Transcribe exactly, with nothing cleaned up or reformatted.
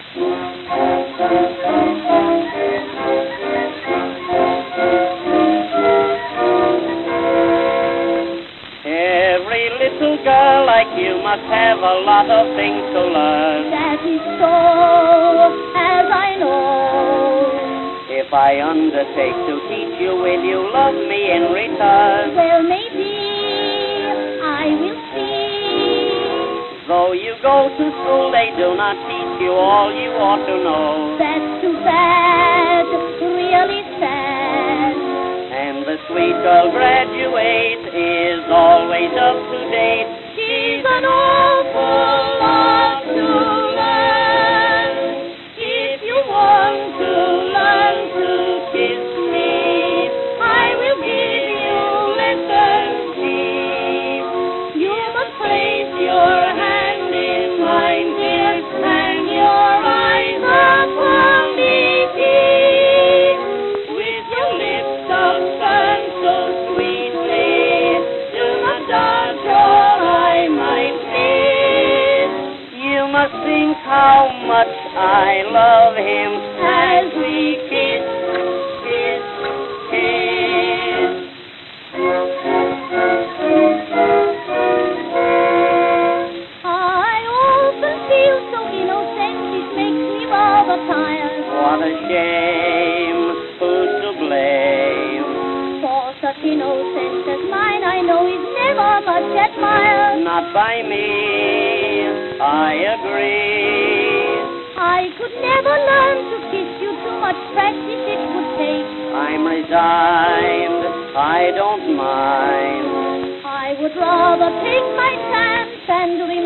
Every little girl like you must have a lot of things to learn. That is so, as I know. If I undertake to teach you, will you love me in return? Well, maybe I will see. Though you go to school, they do not teach you all you ought to know. That's too bad, really sad. And the sweet girl graduates is always up to date. She's an awful lot to learn. If you want to learn to kiss me, I will give you lessons deep. You must place your hand in mine, dear, and your eyes upon me deep. With your lips upturned so sweetly, do not dodge or I might miss. You must think how much I love him As we kiss, kiss, kiss. I often feel so innocent, it makes me rather tired. What a shame, who's to blame? For such innocence as mine, I know is never much admired. Not by me, I agree. I could never learn to kiss you, too much practice it would take. I'm resigned, I don't mind. I would rather take my chance and